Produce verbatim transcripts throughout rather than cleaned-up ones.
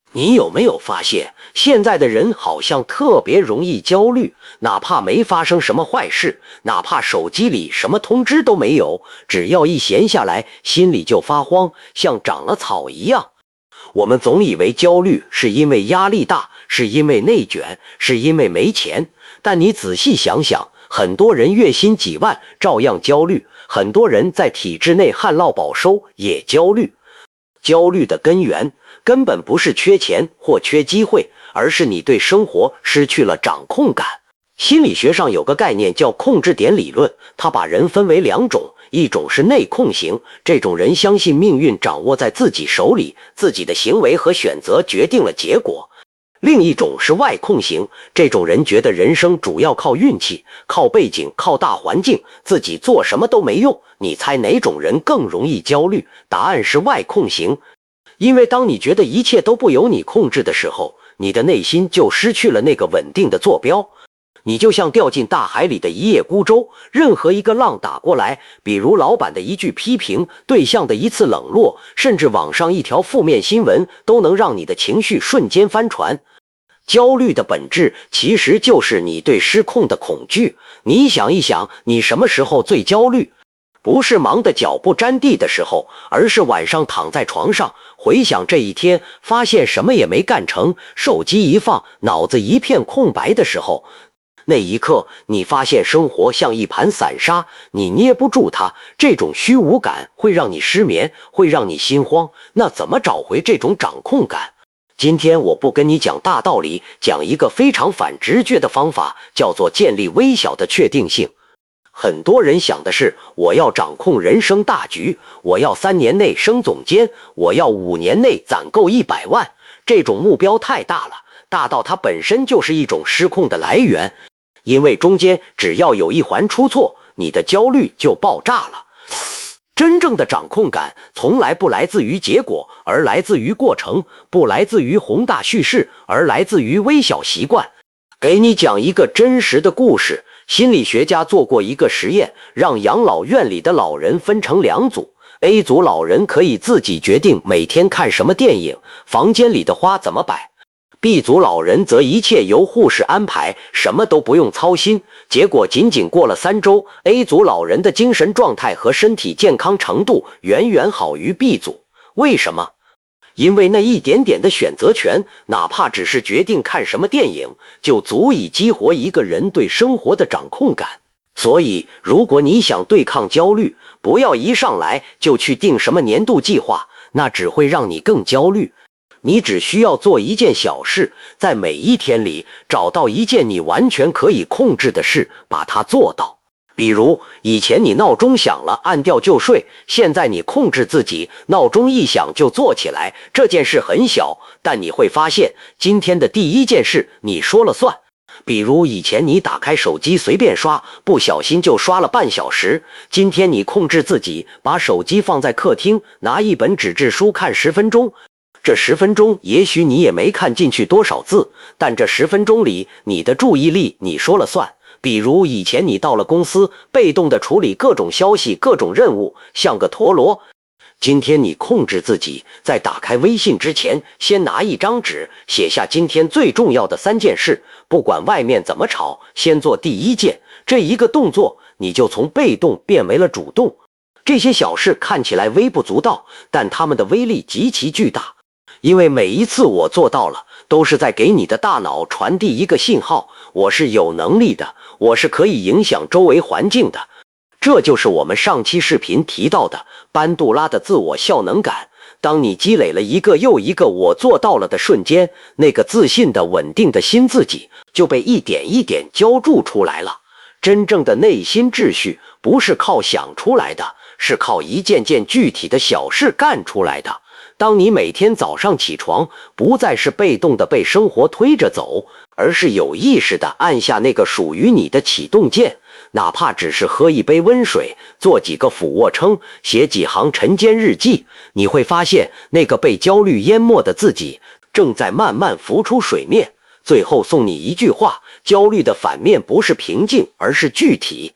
你有没有发现，现在的人好像特别容易焦虑，哪怕没发生什么坏事，哪怕手机里什么通知都没有，只要一闲下来，心里就发慌，像长了草一样。我们总以为焦虑是因为压力大，是因为内卷，是因为没钱，但你仔细想想，很多人月薪几万照样焦虑，很多人在体制内旱涝保收也焦虑。焦虑的根源根本不是缺钱或缺机会，而是你对生活失去了掌控感。心理学上有个概念叫控制点理论，它把人分为两种，一种是内控型，这种人相信命运掌握在自己手里，自己的行为和选择决定了结果。另一种是外控型，这种人觉得人生主要靠运气，靠背景，靠大环境，自己做什么都没用。你猜哪种人更容易焦虑？答案是外控型。因为当你觉得一切都不由你控制的时候，你的内心就失去了那个稳定的坐标。你就像掉进大海里的一叶孤舟，任何一个浪打过来，比如老板的一句批评，对象的一次冷落，甚至网上一条负面新闻，都能让你的情绪瞬间翻船。焦虑的本质其实就是你对失控的恐惧。你想一想，你什么时候最焦虑？不是忙得脚不沾地的时候，而是晚上躺在床上，回想这一天，发现什么也没干成，手机一放，脑子一片空白的时候。那一刻，你发现生活像一盘散沙，你捏不住它，这种虚无感会让你失眠，会让你心慌。那怎么找回这种掌控感？今天我不跟你讲大道理，讲一个非常反直觉的方法，叫做建立微小的确定性。很多人想的是，我要掌控人生大局，我要三年内升总监，我要五年内攒够一百万。这种目标太大了，大到它本身就是一种失控的来源。因为中间只要有一环出错，你的焦虑就爆炸了。真正的掌控感从来不来自于结果，而来自于过程，不来自于宏大叙事，而来自于微小习惯。给你讲一个真实的故事，心理学家做过一个实验，让养老院里的老人分成两组。A 组老人可以自己决定每天看什么电影，房间里的花怎么摆。B 组老人则一切由护士安排，什么都不用操心。结果仅仅过了三周 ，A 组老人的精神状态和身体健康程度远远好于 B 组。为什么？因为那一点点的选择权，哪怕只是决定看什么电影，就足以激活一个人对生活的掌控感。所以，如果你想对抗焦虑，不要一上来就去定什么年度计划，那只会让你更焦虑。你只需要做一件小事，在每一天里找到一件你完全可以控制的事，把它做到。比如，以前你闹钟响了按掉就睡，现在你控制自己，闹钟一响就坐起来。这件事很小，但你会发现，今天的第一件事你说了算。比如以前你打开手机随便刷，不小心就刷了半小时，今天你控制自己，把手机放在客厅，拿一本纸质书看十分钟。这十分钟也许你也没看进去多少字，但这十分钟里你的注意力你说了算。比如以前你到了公司，被动的处理各种消息、各种任务，像个陀螺。今天你控制自己，在打开微信之前，先拿一张纸，写下今天最重要的三件事，不管外面怎么吵，先做第一件。这一个动作，你就从被动变为了主动。这些小事看起来微不足道，但它们的威力极其巨大。因为每一次我做到了，都是在给你的大脑传递一个信号，我是有能力的，我是可以影响周围环境的。这就是我们上期视频提到的班杜拉的自我效能感。当你积累了一个又一个我做到了的瞬间，那个自信的稳定的新自己就被一点一点浇筑出来了。真正的内心秩序不是靠想出来的，是靠一件件具体的小事干出来的。当你每天早上起床，不再是被动的被生活推着走，而是有意识的按下那个属于你的启动键，哪怕只是喝一杯温水，做几个俯卧撑，写几行晨间日记，你会发现那个被焦虑淹没的自己正在慢慢浮出水面。最后送你一句话，焦虑的反面不是平静，而是具体。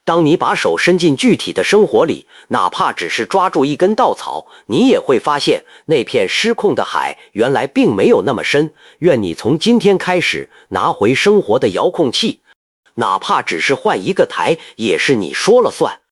当你把手伸进具体的生活里，哪怕只是抓住一根稻草，你也会发现那片失控的海原来并没有那么深。愿你从今天开始拿回生活的遥控器，哪怕只是换一个台，也是你说了算。